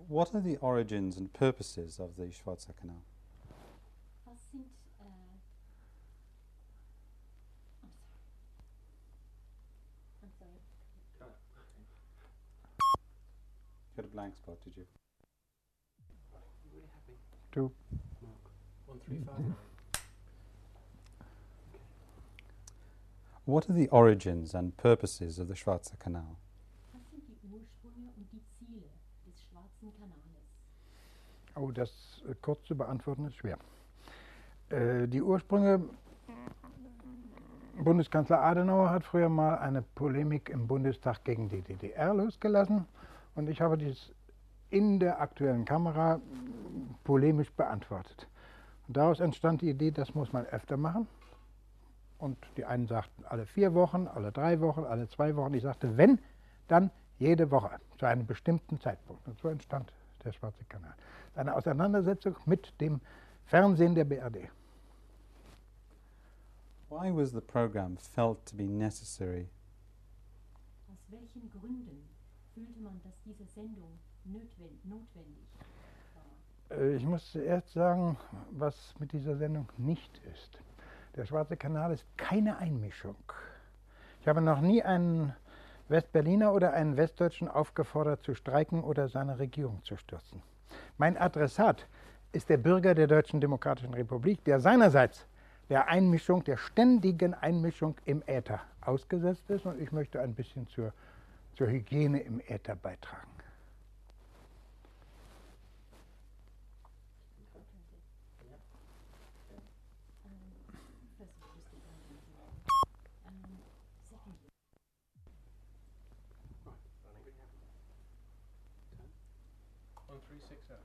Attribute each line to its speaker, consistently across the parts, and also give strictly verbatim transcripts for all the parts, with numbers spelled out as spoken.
Speaker 1: What are the origins and purposes of the Schwarzer Canal?
Speaker 2: Was sind, äh, I'm sorry. I'm sorry.
Speaker 1: You had a blank spot, did you?
Speaker 3: Really happy.
Speaker 4: Two.
Speaker 3: Mark. One three five nine.
Speaker 1: What are the origins and purposes of the Schwarzer Canal?
Speaker 2: Was sind die Ursprünge und die Ziele des Schwarzen Kanales?
Speaker 4: Oh, das äh, kurz zu beantworten ist schwer. Äh, die Ursprünge, Bundeskanzler Adenauer hat früher mal eine Polemik im Bundestag gegen die D D R losgelassen und ich habe dies in der aktuellen Kamera polemisch beantwortet. Und daraus entstand die Idee, das muss man öfter machen. Und die einen sagten alle vier Wochen, alle drei Wochen, alle zwei Wochen. Ich sagte, wenn, dann jede Woche zu einem bestimmten Zeitpunkt. Und so entstand der Schwarze Kanal. Eine Auseinandersetzung mit dem Fernsehen der B R D.
Speaker 1: Why was the program felt to be necessary?
Speaker 2: Aus welchen Gründen fühlte man, dass diese Sendung notwen- notwendig war?
Speaker 4: Äh, Ich muss zuerst sagen, was mit dieser Sendung nicht ist. Der Schwarze Kanal ist keine Einmischung. Ich habe noch nie einen Westberliner oder einen Westdeutschen aufgefordert zu streiken oder seine Regierung zu stürzen. Mein Adressat ist der Bürger der Deutschen Demokratischen Republik, der seinerseits der Einmischung, der ständigen Einmischung im Äther ausgesetzt ist. Und ich möchte ein bisschen zur, zur Hygiene im Äther beitragen.
Speaker 3: One three six zero.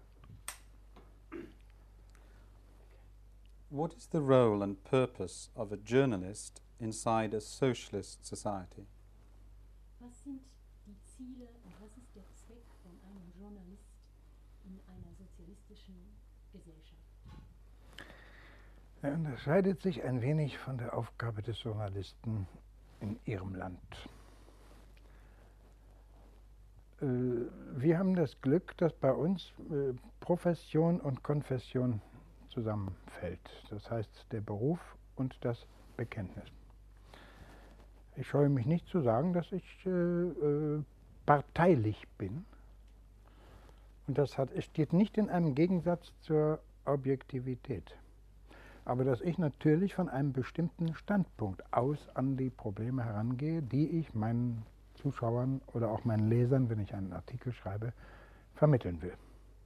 Speaker 1: What is the role and purpose of a journalist inside a socialist society?
Speaker 2: Was sind die Ziele und was ist der Zweck von einem Journalist in einer sozialistischen Gesellschaft?
Speaker 4: Er unterscheidet sich ein wenig von der Aufgabe des Journalisten in Ihrem Land. Äh, Wir haben das Glück, dass bei uns äh, Profession und Konfession zusammenfällt. Das heißt, der Beruf und das Bekenntnis. Ich scheue mich nicht zu sagen, dass ich äh, äh, parteilich bin. Und das hat, es steht nicht in einem Gegensatz zur Objektivität. Aber dass ich natürlich von einem bestimmten Standpunkt aus an die Probleme herangehe, die ich meinen Zuschauern oder auch meinen Lesern, wenn ich einen Artikel schreibe, vermitteln will.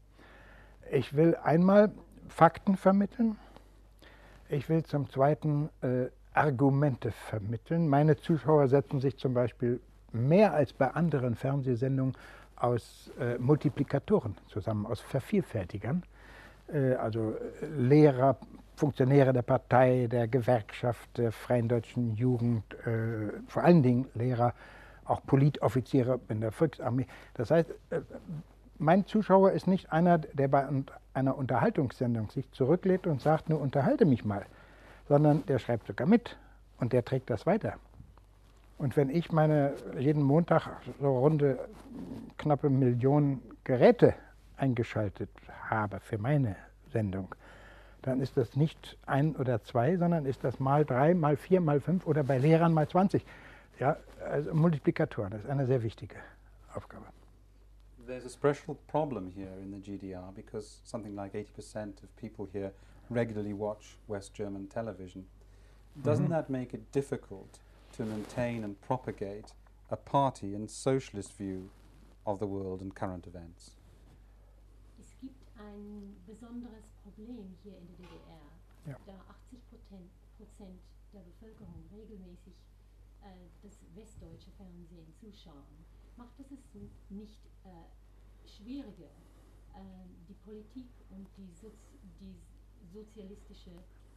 Speaker 4: Ich will einmal Fakten vermitteln. Ich will zum Zweiten äh, Argumente vermitteln. Meine Zuschauer setzen sich zum Beispiel mehr als bei anderen Fernsehsendungen aus äh, Multiplikatoren zusammen, aus Vervielfältigern. Äh, also äh, Lehrer, Funktionäre der Partei, der Gewerkschaft, der Freien Deutschen Jugend, äh, vor allen Dingen Lehrer, auch Politoffiziere in der Volksarmee. Das heißt, äh, mein Zuschauer ist nicht einer, der bei einer Unterhaltungssendung sich zurücklädt und sagt, nur unterhalte mich mal, sondern der schreibt sogar mit und der trägt das weiter. Und wenn ich meine jeden Montag so runde knappe Millionen Geräte eingeschaltet habe für meine Sendung, dann ist das nicht ein oder zwei, sondern ist das mal drei, mal vier, mal fünf oder bei Lehrern mal zwanzig. Ja, also Multiplikatoren, das ist eine sehr wichtige Aufgabe.
Speaker 1: There's a special problem here in the G D R because something like eighty percent of people here regularly watch West German television. Doesn't
Speaker 4: Mhm.
Speaker 1: that make it difficult to maintain and propagate a party and socialist view of the world and current events?
Speaker 2: Es gibt ein besonderes Problem hier in der D D R,
Speaker 4: Ja.
Speaker 2: da achtzig Prozent der Bevölkerung regelmäßig äh, das westdeutsche Fernsehen zuschauen. Macht es es n- nicht äh, schwieriger, äh, die Politik und die, Sozi die sozialistische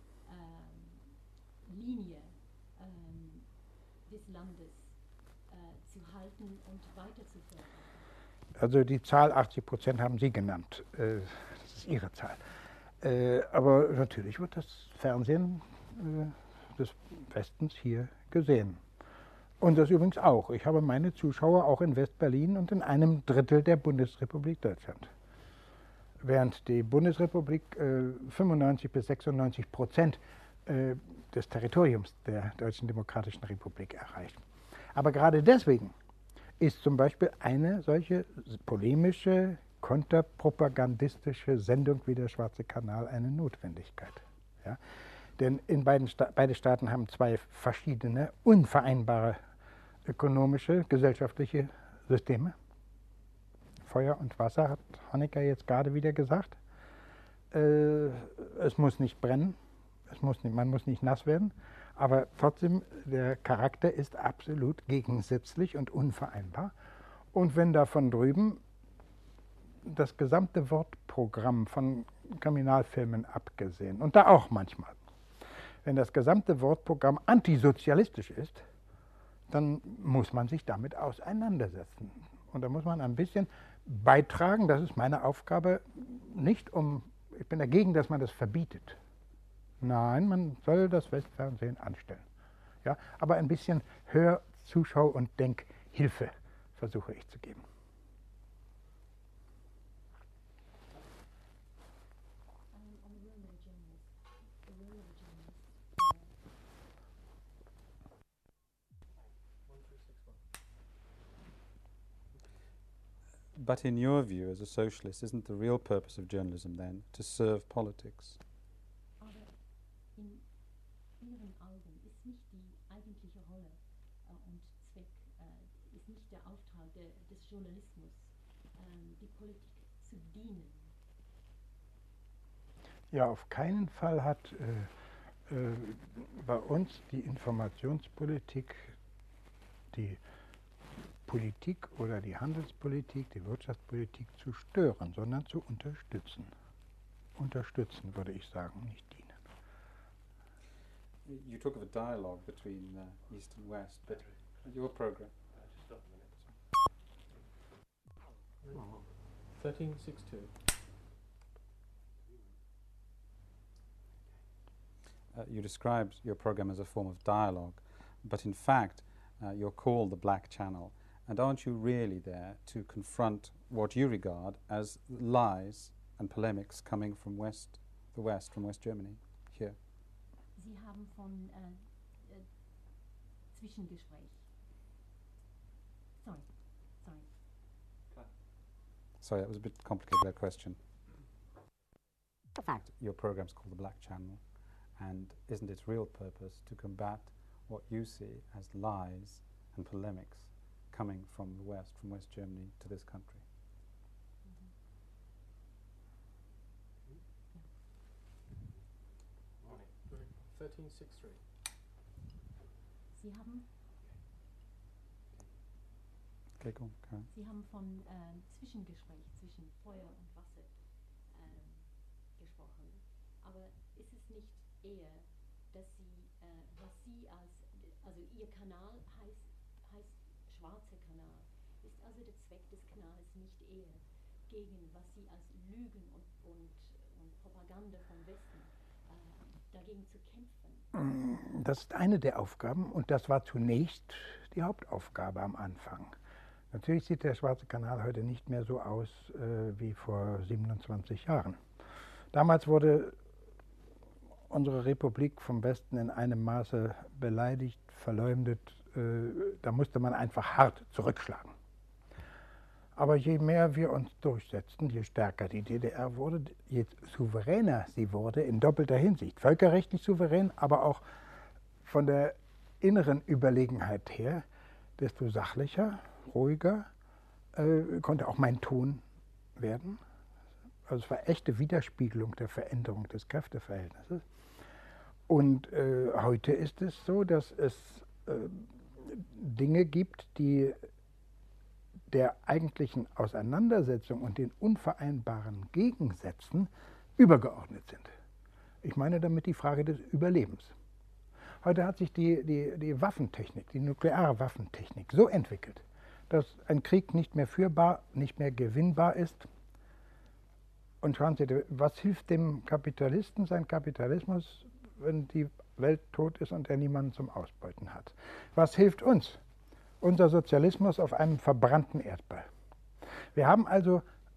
Speaker 2: ähm, Linie ähm, des Landes äh, zu halten und weiterzuführen?
Speaker 4: Also die Zahl achtzig Prozent haben Sie genannt. Äh, Das ist Ihre Zahl. Äh, Aber natürlich wird das Fernsehen äh, des Westens hier gesehen. Und das übrigens auch. Ich habe meine Zuschauer auch in West-Berlin und in einem Drittel der Bundesrepublik Deutschland. während die Bundesrepublik äh, fünfundneunzig bis sechsundneunzig Prozent äh, des Territoriums der Deutschen Demokratischen Republik erreicht. Aber gerade deswegen ist zum Beispiel eine solche polemische, konterpropagandistische Sendung wie der Schwarze Kanal eine Notwendigkeit. Ja? Denn in beiden Sta beide Staaten haben zwei verschiedene, unvereinbare ökonomische, gesellschaftliche Systeme. Feuer und Wasser, hat Honecker jetzt gerade wieder gesagt. Äh, es muss nicht brennen, es muss nicht, man muss nicht nass werden, aber trotzdem, der Charakter ist absolut gegensätzlich und unvereinbar. Und wenn da von drüben das gesamte Wortprogramm von Kriminalfilmen abgesehen, und da auch manchmal, wenn das gesamte Wortprogramm antisozialistisch ist, dann muss man sich damit auseinandersetzen. Und da muss man ein bisschen beitragen, das ist meine Aufgabe, nicht um, ich bin dagegen, dass man das verbietet. Nein, man soll das Westfernsehen anstellen. Ja, aber ein bisschen Hör-, Zuschau- und Denkhilfe versuche ich zu geben.
Speaker 1: But in your view, as a socialist, isn't the real purpose of journalism then to serve politics?
Speaker 2: Aber in Ihren Augen ist nicht die eigentliche Rolle äh, und Zweck, äh, ist nicht der Auftrag de, des Journalismus, äh, die Politik zu dienen?
Speaker 4: Ja, auf keinen Fall hat äh, äh, bei uns die Informationspolitik die Politik oder die Handelspolitik, die Wirtschaftspolitik zu stören, sondern zu unterstützen. Unterstützen, würde ich sagen, nicht dienen.
Speaker 1: You talk of a dialogue between uh, East and West, but your program.
Speaker 3: thirteen sixty-two.
Speaker 1: Uh, you described your program as a form of dialogue, but in fact, uh, you're called the Black Channel. And aren't you really there to confront what you regard as lies and polemics coming from West, the West, from West Germany, here?
Speaker 2: Sie haben von äh, äh, Zwischengespräch. Sorry, sorry.
Speaker 1: Sorry, that was a bit complicated, that question. In fact, your program's called the Black Channel, and isn't its real purpose to combat what you see as lies and polemics coming from the West, from West Germany to this country?
Speaker 3: thirteen sixty-three.
Speaker 2: Sie haben,
Speaker 1: Okay, go on, Karen.
Speaker 2: Sie haben von äh, Zwischengespräch zwischen Feuer und Wasser ähm, gesprochen. Aber ist es nicht eher, dass Sie, äh, was Sie als, also Ihr Kanal heißt, heißt Schwarzer Kanal, ist also der Zweck des Kanals nicht eher gegen, was Sie als Lügen und, und, und Propaganda vom Westen äh, dagegen zu kämpfen?
Speaker 4: Das ist eine der Aufgaben und das war zunächst die Hauptaufgabe am Anfang. Natürlich sieht der Schwarze Kanal heute nicht mehr so aus äh, wie vor siebenundzwanzig Jahren. Damals wurde unsere Republik vom Westen in einem Maße beleidigt, verleumdet. Äh, da musste man einfach hart zurückschlagen. Aber je mehr wir uns durchsetzten, je stärker die D D R wurde, je souveräner sie wurde in doppelter Hinsicht. Völkerrechtlich souverän, aber auch von der inneren Überlegenheit her, desto sachlicher, ruhiger äh, konnte auch mein Ton werden. Also es war echte Widerspiegelung der Veränderung des Kräfteverhältnisses. Und äh, heute ist es so, dass es äh, Dinge gibt, die der eigentlichen Auseinandersetzung und den unvereinbaren Gegensätzen übergeordnet sind. Ich meine damit die Frage des Überlebens. Heute hat sich die, die, die Waffentechnik, die nukleare Waffentechnik so entwickelt, dass ein Krieg nicht mehr führbar, nicht mehr gewinnbar ist. Und schauen Sie, was hilft dem Kapitalisten sein Kapitalismus, wenn die Welt tot ist und er niemanden zum Ausbeuten hat? Was hilft uns? Unser Sozialismus auf einem verbrannten Erdball. Wir haben also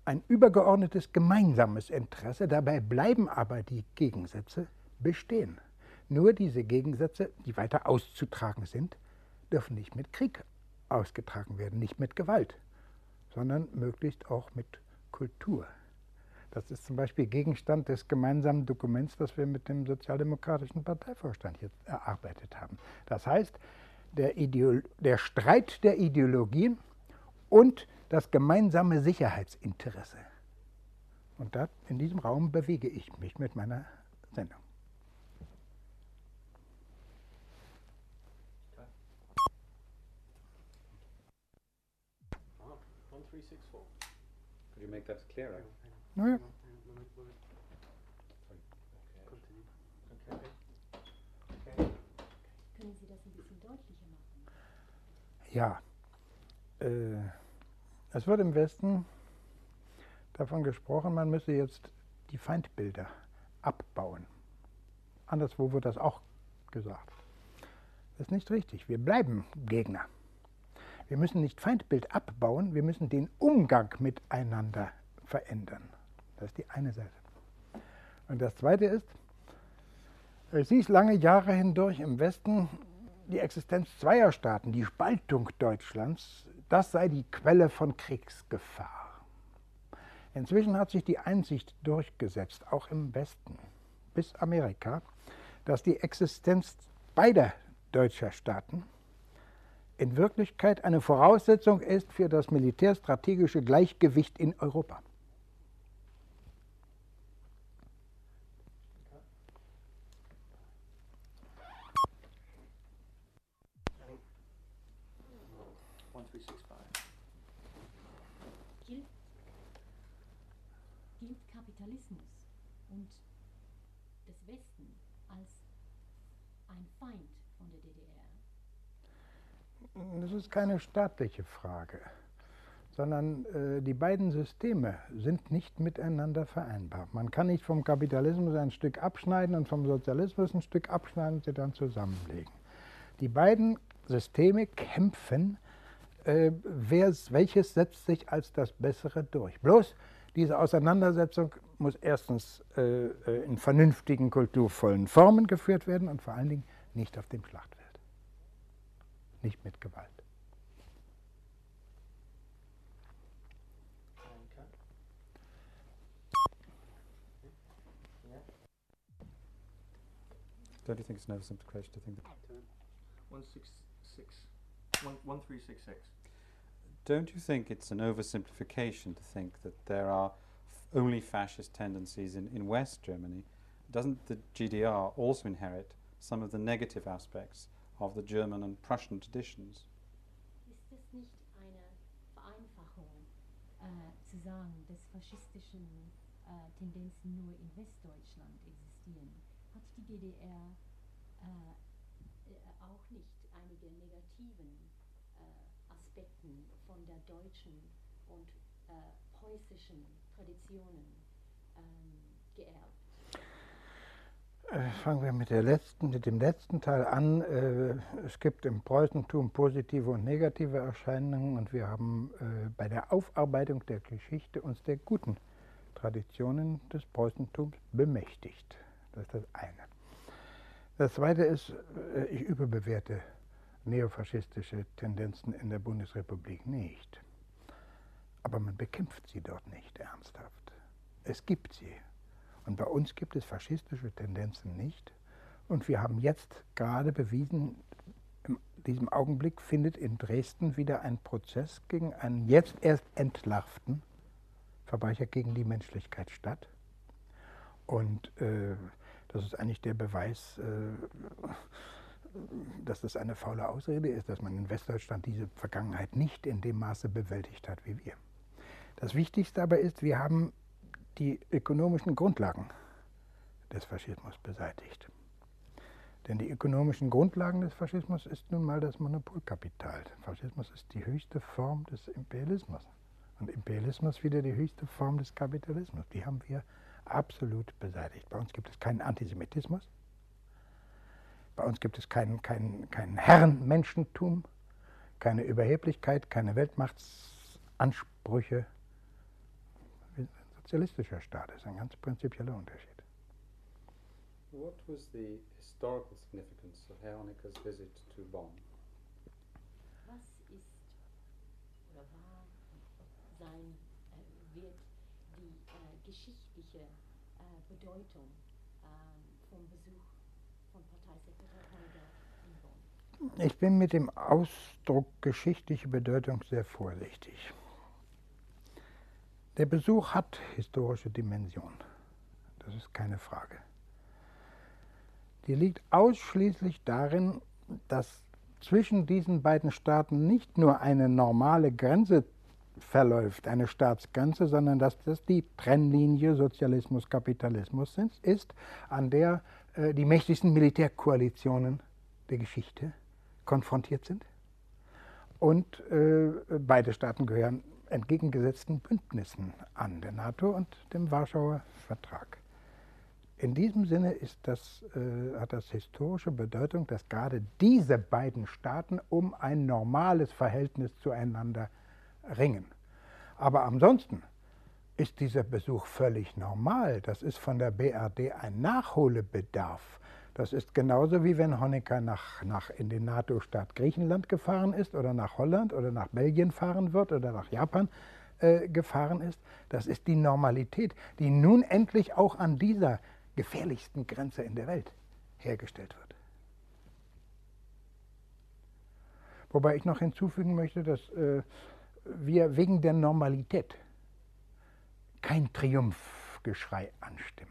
Speaker 4: ein übergeordnetes gemeinsames Interesse, dabei bleiben aber die Gegensätze bestehen. Nur diese Gegensätze, die weiter auszutragen sind, dürfen nicht mit Krieg ausgetragen werden, nicht mit Gewalt, sondern möglichst auch mit Kultur. Das ist zum Beispiel Gegenstand des gemeinsamen Dokuments, das wir mit dem Sozialdemokratischen Parteivorstand jetzt erarbeitet haben. Das heißt, der, Ideol der Streit der Ideologien und das gemeinsame Sicherheitsinteresse. Und da, in diesem Raum bewege ich mich mit meiner Sendung.
Speaker 3: one three six four.
Speaker 1: Could you make that clearer?
Speaker 4: Naja.
Speaker 2: Können Sie das ein bisschen deutlicher machen?
Speaker 4: Ja, äh, es wird im Westen davon gesprochen, man müsse jetzt die Feindbilder abbauen. Anderswo wird das auch gesagt. Das ist nicht richtig. Wir bleiben Gegner. Wir müssen nicht Feindbild abbauen, wir müssen den Umgang miteinander verändern. Das ist die eine Seite. Und das Zweite ist, es hieß lange Jahre hindurch im Westen, die Existenz zweier Staaten, die Spaltung Deutschlands, das sei die Quelle von Kriegsgefahr. Inzwischen hat sich die Einsicht durchgesetzt, auch im Westen, bis Amerika, dass die Existenz beider deutscher Staaten in Wirklichkeit eine Voraussetzung ist für das militärstrategische Gleichgewicht in Europa.
Speaker 2: Gilt, gilt Kapitalismus und des Westen als ein Feind von der D D R?
Speaker 4: Das ist keine staatliche Frage, sondern äh, die beiden Systeme sind nicht miteinander vereinbar. Man kann nicht vom Kapitalismus ein Stück abschneiden und vom Sozialismus ein Stück abschneiden und sie dann zusammenlegen. Die beiden Systeme kämpfen, äh, wer, welches setzt sich als das Bessere durch. Bloß diese Auseinandersetzung muss erstens äh, in vernünftigen, kulturvollen Formen geführt werden und vor allen Dingen nicht auf dem Schlachtfeld. Nicht mit Gewalt.
Speaker 1: Don't you think it's an oversimplification to think that?
Speaker 3: one six six. one, one three six six.
Speaker 1: Don't you think it's an oversimplification to think that there are f only fascist tendencies in, in West Germany? Doesn't the G D R also inherit some of the negative aspects of the German and Prussian traditions?
Speaker 2: Ist es nicht eine Vereinfachung, äh, zu sagen, dass faschistische äh, Tendenzen nur in Westdeutschland existieren? Hat die D D R äh, äh, auch nicht einige negativen äh, Aspekten von der deutschen und äh, preußischen Traditionen ähm, geerbt?
Speaker 4: Äh, fangen wir mit, der letzten, mit dem letzten Teil an. Äh, es gibt im Preußentum positive und negative Erscheinungen und wir haben äh, bei der Aufarbeitung der Geschichte uns der guten Traditionen des Preußentums bemächtigt. Das ist das eine. Das zweite ist, äh, ich überbewerte neofaschistische Tendenzen in der Bundesrepublik nicht. Aber man bekämpft sie dort nicht ernsthaft. Es gibt sie. Und bei uns gibt es faschistische Tendenzen nicht. Und wir haben jetzt gerade bewiesen, in diesem Augenblick findet in Dresden wieder ein Prozess gegen einen jetzt erst entlarvten Verbrecher gegen die Menschlichkeit statt. Und äh, das ist eigentlich der Beweis, äh, dass das eine faule Ausrede ist, dass man in Westdeutschland diese Vergangenheit nicht in dem Maße bewältigt hat wie wir. Das Wichtigste aber ist, wir haben die ökonomischen Grundlagen des Faschismus beseitigt. Denn die ökonomischen Grundlagen des Faschismus ist nun mal das Monopolkapital. Faschismus ist die höchste Form des Imperialismus. Und Imperialismus wieder die höchste Form des Kapitalismus. Die haben wir absolut beseitigt. Bei uns gibt es keinen Antisemitismus. Bei uns gibt es kein, kein, kein Herrenmenschentum, keine Überheblichkeit, keine Weltmachtsansprüche. sozialistischer Staat ist. Ein ganz prinzipieller Unterschied.
Speaker 1: What was the historical significance of Herr Honecker's visit to Bonn?
Speaker 2: Was ist oder war sein, äh, wird die äh, geschichtliche äh, Bedeutung äh, vom Besuch von Parteisekretär Honecker in Bonn?
Speaker 4: Ich bin mit dem Ausdruck geschichtliche Bedeutung sehr vorsichtig. Der Besuch hat historische Dimension. Das ist keine Frage. Die liegt ausschließlich darin, dass zwischen diesen beiden Staaten nicht nur eine normale Grenze verläuft, eine Staatsgrenze, sondern dass das die Trennlinie Sozialismus-Kapitalismus ist, an der äh, die mächtigsten Militärkoalitionen der Geschichte konfrontiert sind. Und äh, beide Staaten gehören entgegengesetzten Bündnissen an, der NATO und dem Warschauer Vertrag. In diesem Sinne ist das, äh, hat das historische Bedeutung, dass gerade diese beiden Staaten um ein normales Verhältnis zueinander ringen. Aber ansonsten ist dieser Besuch völlig normal. Das ist von der B R D ein Nachholbedarf. Das ist genauso wie wenn Honecker nach, nach in den NATO-Staat Griechenland gefahren ist oder nach Holland oder nach Belgien fahren wird oder nach Japan äh, gefahren ist. Das ist die Normalität, die nun endlich auch an dieser gefährlichsten Grenze in der Welt hergestellt wird. Wobei ich noch hinzufügen möchte, dass äh, wir wegen der Normalität kein Triumphgeschrei anstimmen.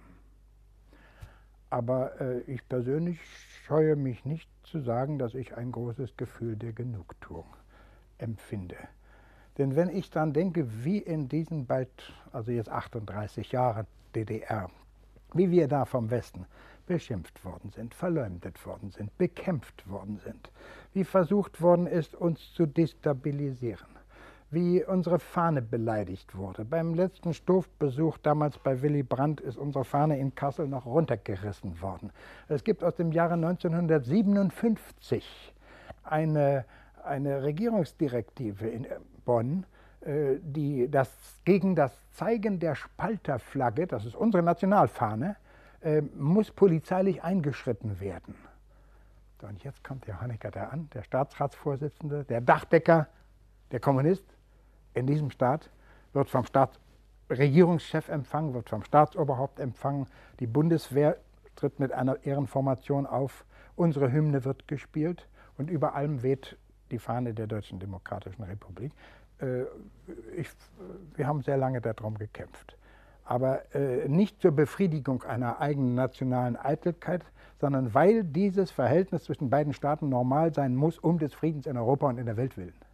Speaker 4: Aber äh, ich persönlich scheue mich nicht zu sagen, dass ich ein großes Gefühl der Genugtuung empfinde. Denn wenn ich dann denke, wie in diesen bald, also jetzt achtunddreißig Jahre D D R, wie wir da vom Westen beschimpft worden sind, verleumdet worden sind, bekämpft worden sind, wie versucht worden ist, uns zu destabilisieren, wie unsere Fahne beleidigt wurde. Beim letzten Stoff-Besuch damals bei Willy Brandt ist unsere Fahne in Kassel noch runtergerissen worden. Es gibt aus dem Jahre neunzehnhundertsiebenundfünfzig eine, eine Regierungsdirektive in Bonn, die das, gegen das Zeigen der Spalterflagge, das ist unsere Nationalfahne, äh, muss polizeilich eingeschritten werden. So, und jetzt kommt der Honecker da an, der Staatsratsvorsitzende, der Dachdecker, der Kommunist in diesem Staat, wird vom Staatsregierungschef empfangen, wird vom Staatsoberhaupt empfangen, die Bundeswehr tritt mit einer Ehrenformation auf, unsere Hymne wird gespielt und über allem weht die Fahne der Deutschen Demokratischen Republik. Ich, wir haben sehr lange darum gekämpft. Aber äh, nicht zur Befriedigung einer eigenen nationalen Eitelkeit, sondern weil dieses Verhältnis zwischen beiden Staaten normal sein muss, um des Friedens in Europa und in der Welt willen.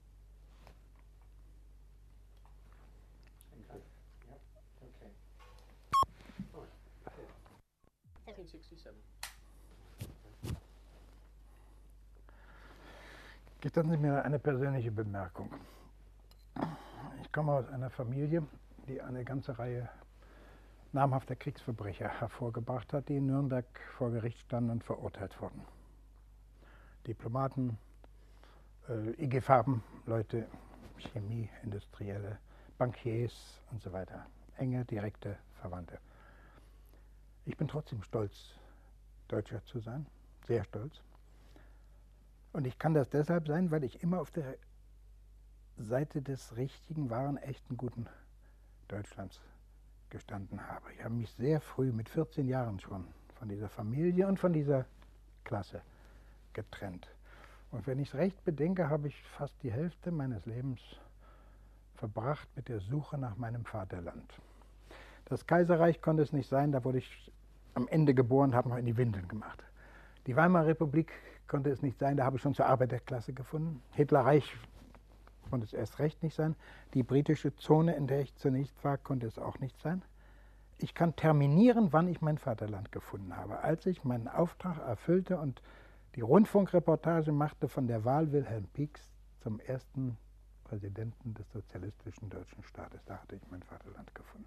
Speaker 4: Gestatten Sie mir eine persönliche Bemerkung. Ich komme aus einer Familie, die eine ganze Reihe namhafter Kriegsverbrecher hervorgebracht hat, die in Nürnberg vor Gericht standen und verurteilt wurden. Diplomaten, äh, I G-Farben-Leute, Chemie, Industrielle, Bankiers und so weiter. Enge, direkte Verwandte. Ich bin trotzdem stolz, Deutscher zu sein, sehr stolz. Und ich kann das deshalb sein, weil ich immer auf der Seite des richtigen, wahren, echten, guten Deutschlands gestanden habe. Ich habe mich sehr früh, mit vierzehn Jahren schon, von dieser Familie und von dieser Klasse getrennt. Und wenn ich es recht bedenke, habe ich fast die Hälfte meines Lebens verbracht mit der Suche nach meinem Vaterland. Das Kaiserreich konnte es nicht sein, da wurde ich am Ende geboren, habe noch in die Windeln gemacht. Die Weimarer Republik konnte es nicht sein, da habe ich schon zur Arbeiterklasse gefunden. Hitlerreich konnte es erst recht nicht sein. Die britische Zone, in der ich zunächst war, konnte es auch nicht sein. Ich kann terminieren, wann ich mein Vaterland gefunden habe. Als ich meinen Auftrag erfüllte und die Rundfunkreportage machte von der Wahl Wilhelm Pieks zum ersten Präsidenten des sozialistischen deutschen Staates. Da hatte ich mein Vaterland gefunden.